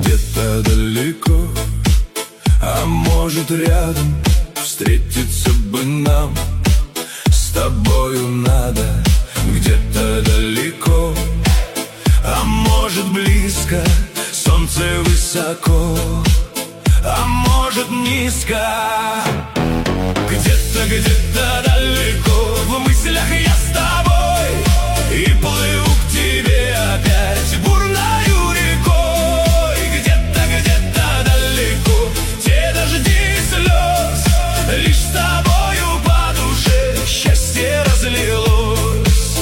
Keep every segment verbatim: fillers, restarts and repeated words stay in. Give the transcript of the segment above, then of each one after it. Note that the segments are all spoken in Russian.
Где-то далеко, а может рядом, встретиться бы нам. С тобою надо. Где-то далеко, а может близко, солнце высоко, а может низко. Где-то, где-то далеко, в мыслях я с тобой, и плыву к тебе опять бурною рекой. Где-то, где-то далеко, те дожди слез, лишь с тобою по душе счастье разлилось.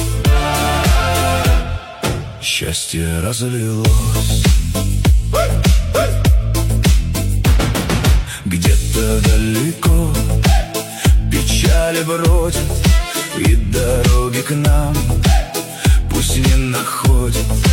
Счастье разлилось. Где-то далеко печали бродят, и дороги к нам пусть не находят.